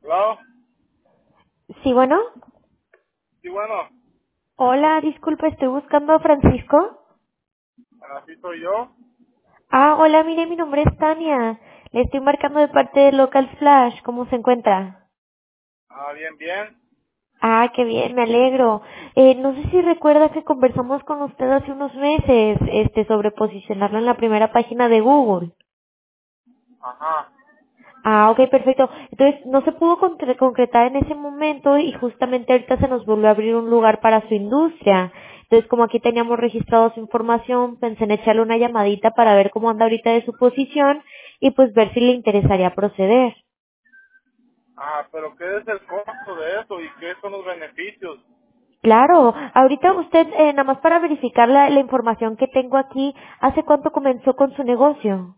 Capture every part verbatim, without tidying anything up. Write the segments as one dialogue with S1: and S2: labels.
S1: Hello.
S2: Sí, bueno.
S1: Sí, bueno,
S2: Hola, disculpa, estoy buscando a Francisco.
S1: así soy yo.
S2: Ah, hola, mire, mi nombre es Tania. Le estoy marcando de parte de Local Flash. ¿Cómo se encuentra?
S1: Ah, bien, bien.
S2: Ah, qué bien, me alegro. Eh, no sé si recuerda que conversamos con usted hace unos meses, este, sobre posicionarlo en la primera página de Google.
S1: Ajá.
S2: Ah, ok, perfecto. Entonces, no se pudo concre- concretar en ese momento y justamente ahorita se nos volvió a abrir un lugar para su industria. Entonces, como aquí teníamos registrado su información, pensé en echarle una llamadita para ver cómo anda ahorita de su posición y pues ver si le interesaría proceder.
S1: Ah, pero ¿qué es el costo de eso y qué son los beneficios?
S2: Claro, ahorita usted, eh, nada más para verificar la, la información que tengo aquí, ¿hace cuánto comenzó con su negocio?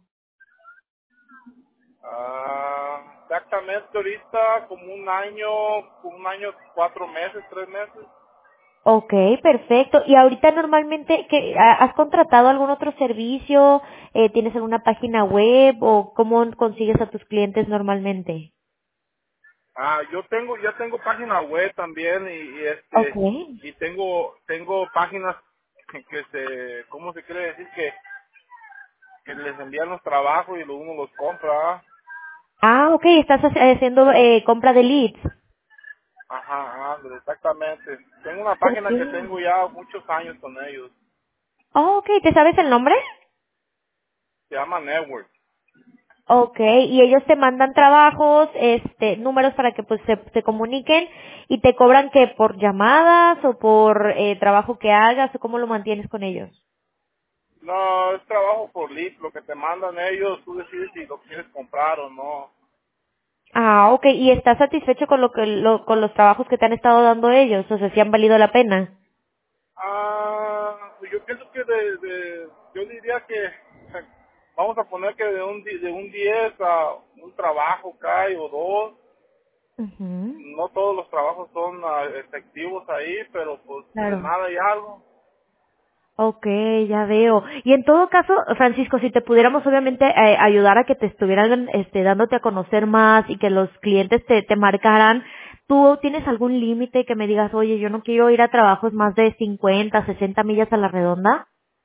S1: Ah, exactamente ahorita como un año, como un año, cuatro meses, tres meses.
S2: Ok, perfecto. ¿Y ahorita normalmente que has contratado algún otro servicio? Eh, ¿Tienes alguna página web o cómo consigues a tus clientes normalmente?
S1: Ah, yo tengo, ya tengo página web también y, y
S2: Ok.
S1: este, y tengo, tengo páginas que, que se, ¿cómo se quiere decir? Que, que les envían los trabajos y lo- uno los compra. ¿Ah?
S2: Ah, ok, estás haci- haciendo eh, compra de leads.
S1: Ajá, André, exactamente. Tengo una
S2: Ok.
S1: página que tengo ya muchos años con ellos.
S2: Oh, ok, ¿te sabes el nombre?
S1: Se llama Network.
S2: Ok, y ellos te mandan trabajos, este, números para que pues se, se comuniquen y te cobran que por llamadas o por eh, trabajo que hagas o cómo lo mantienes con ellos.
S1: No, es trabajo por lead. Lo que te mandan ellos, tú decides si lo quieres comprar o no.
S2: Ah, ok. ¿Y estás satisfecho con lo que lo, con los trabajos que te han estado dando ellos? O sea, si han valido la pena.
S1: Ah, yo pienso que de, de yo diría que vamos a poner que de un di- de un diez a un trabajo cae o dos.
S2: Mhm.
S1: No todos los trabajos son ah, efectivos ahí, pero pues de
S2: Claro.
S1: nada hay algo.
S2: Ok, ya veo. Y en todo caso, Francisco, si te pudiéramos obviamente eh, ayudar a que te estuvieran este, dándote a conocer más y que los clientes te, te marcaran, ¿tú tienes algún límite que me digas, oye, yo no quiero ir a trabajos más de cincuenta, sesenta millas a la redonda?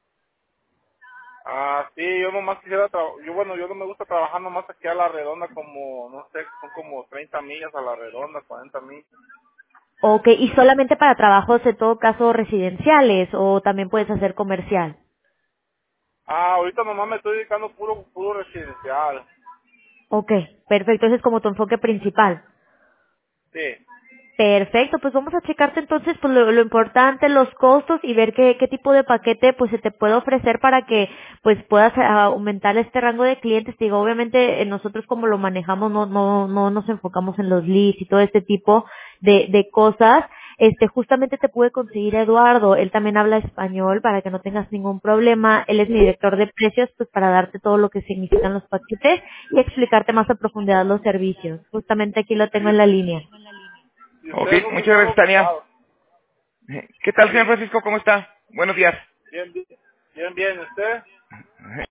S1: Ah, sí, yo nomás quisiera, tra- yo bueno, yo no me gusta trabajar nomás aquí a la redonda como, no sé, son como treinta millas a la redonda, cuarenta millas.
S2: Ok, y solamente para trabajos en todo caso residenciales o también puedes hacer comercial.
S1: Ah, ahorita nomás me estoy dedicando puro, puro residencial.
S2: Ok, perfecto, ese es como tu enfoque principal.
S1: Sí.
S2: Perfecto, pues vamos a checarte entonces pues lo, lo importante, los costos y ver qué, qué tipo de paquete pues se te puede ofrecer para que pues puedas ah, aumentar este rango de clientes. Te digo, obviamente eh, nosotros como lo manejamos no no no nos enfocamos en los leads y todo este tipo de, de cosas. Este justamente te pude conseguir a Eduardo, él también habla español para que no tengas ningún problema. Él es mi director de precios pues para darte todo lo que significan los paquetes y explicarte más a profundidad los servicios. Justamente aquí lo tengo en la línea.
S1: Y
S3: Ok,
S1: ustedes dónde
S3: muchas
S1: están
S3: gracias, Tania.
S1: ubicados.
S3: ¿Qué tal, señor
S1: Sí.
S3: Francisco? ¿Cómo está? Buenos días.
S1: Bien, bien, bien, bien, ¿usted?